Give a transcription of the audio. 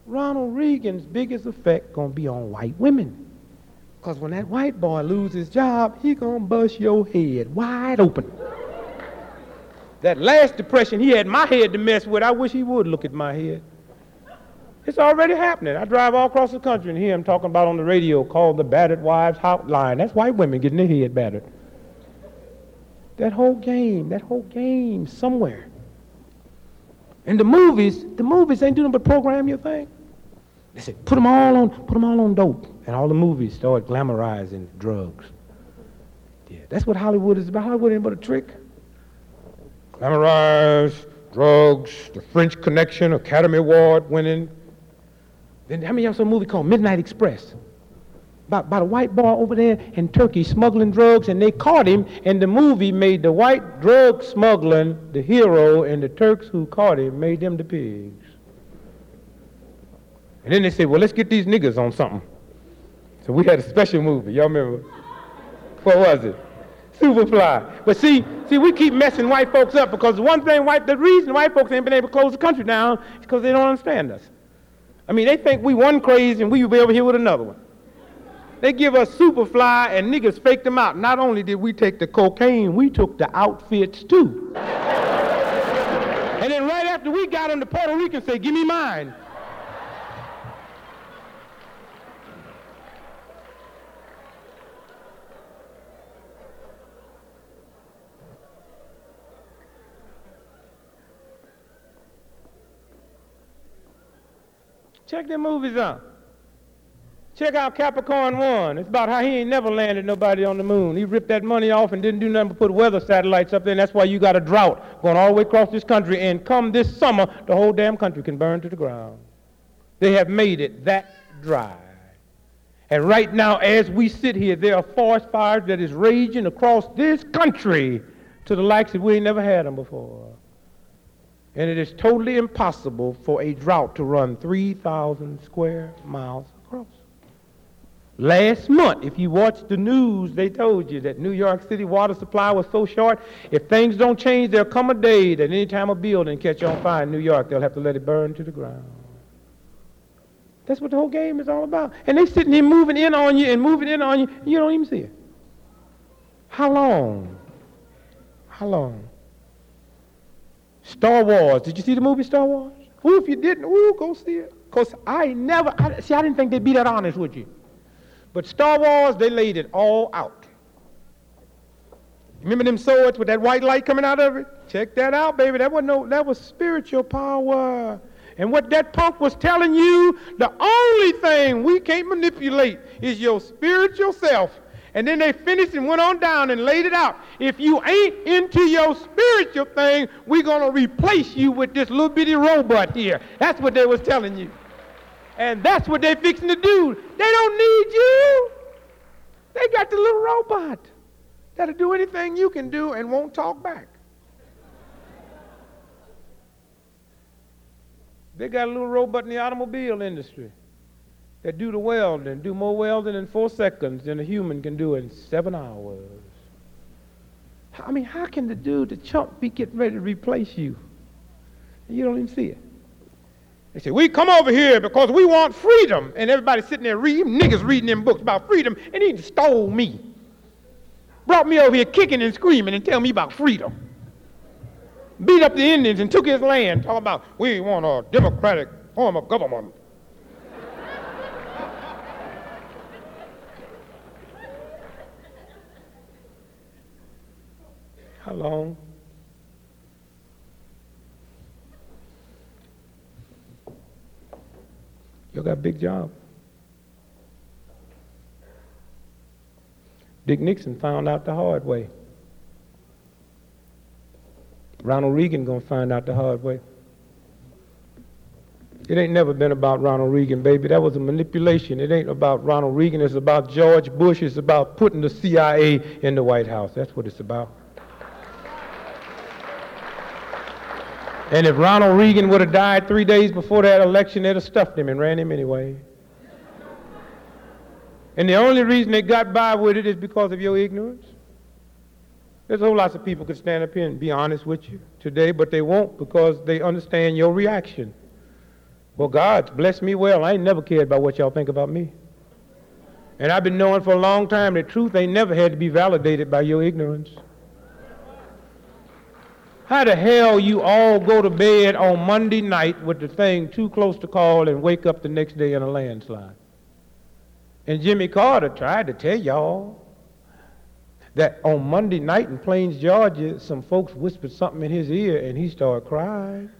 Ronald Reagan's biggest effect gonna be on white women. Because when that white boy loses his job, he gonna bust your head wide open. That last depression, he had my head to mess with. I wish he would look at my head. It's already happening. I drive all across the country and hear him talking about on the radio called the Battered Wives Hotline. That's white women getting their head battered. That whole game somewhere. And the movies ain't doing nothing but program your thing. They said, put them all on dope. And all the movies start glamorizing drugs. Yeah, that's what Hollywood is about. Hollywood ain't but a trick. Glamorize, drugs, the French Connection, Academy Award winning. Then how many of y'all saw a movie called Midnight Express? About a white boy over there in Turkey smuggling drugs, and they caught him, and the movie made the white drug smuggling the hero, and the Turks who caught him made them the pigs. And then they said, well, let's get these niggas on something. So we had a special movie. Y'all remember? What was it? Superfly. But see, we keep messing white folks up because the reason white folks ain't been able to close the country down is because they don't understand us. I mean, they think we one crazy and we will be over here with another one. They give us Superfly and niggas fake them out. Not only did we take the cocaine, we took the outfits too. And then right after we got them, the Puerto Ricans say, give me mine. Check them movies out. Check out Capricorn 1. It's about how he ain't never landed nobody on the moon. He ripped that money off and didn't do nothing but put weather satellites up there, and that's why you got a drought going all the way across this country, and come this summer, the whole damn country can burn to the ground. They have made it that dry. And right now, as we sit here, there are forest fires that is raging across this country to the likes that we ain't never had them before. And it is totally impossible for a drought to run 3,000 square miles across. Last month, if you watched the news, they told you that New York City water supply was so short, if things don't change, there'll come a day that any time a building catch on fire in New York, they'll have to let it burn to the ground. That's what the whole game is all about. And they sitting here moving in on you, and you don't even see it. How long? Star Wars. Did you see the movie Star Wars? If you didn't, go see it. Because I didn't think they'd be that honest with you. But Star Wars, they laid it all out. Remember them swords with that white light coming out of it? Check that out, baby. That was spiritual power. And what that punk was telling you, the only thing we can't manipulate is your spiritual self. And then they finished and went on down and laid it out. If you ain't into your spiritual thing, we're going to replace you with this little bitty robot here. That's what they was telling you. And that's what they're fixing to do. They don't need you. They got the little robot that'll do anything you can do and won't talk back. They got a little robot in the automobile industry that do the welding, do more welding in 4 seconds than a human can do in 7 hours. I mean, how can the chump be getting ready to replace you? And you don't even see it. They say, we come over here because we want freedom. And everybody's sitting there niggas reading them books about freedom, and he stole me. Brought me over here kicking and screaming and telling me about freedom. Beat up the Indians and took his land, talking about, we want a democratic form of government. How long? You got a big job. Dick Nixon found out the hard way. Ronald Reagan gonna find out the hard way. It ain't never been about Ronald Reagan, baby. That was a manipulation. It ain't about Ronald Reagan. It's about George Bush. It's about putting the CIA in the White House. That's what it's about. And if Ronald Reagan would have died 3 days before that election, they'd have stuffed him and ran him anyway. And the only reason they got by with it is because of your ignorance. There's a whole lot of people could stand up here and be honest with you today, but they won't because they understand your reaction. Well, God's blessed me well. I ain't never cared about what y'all think about me. And I've been knowing for a long time that truth ain't never had to be validated by your ignorance. How the hell you all go to bed on Monday night with the thing too close to call and wake up the next day in a landslide? And Jimmy Carter tried to tell y'all that on Monday night in Plains, Georgia, some folks whispered something in his ear and he started crying.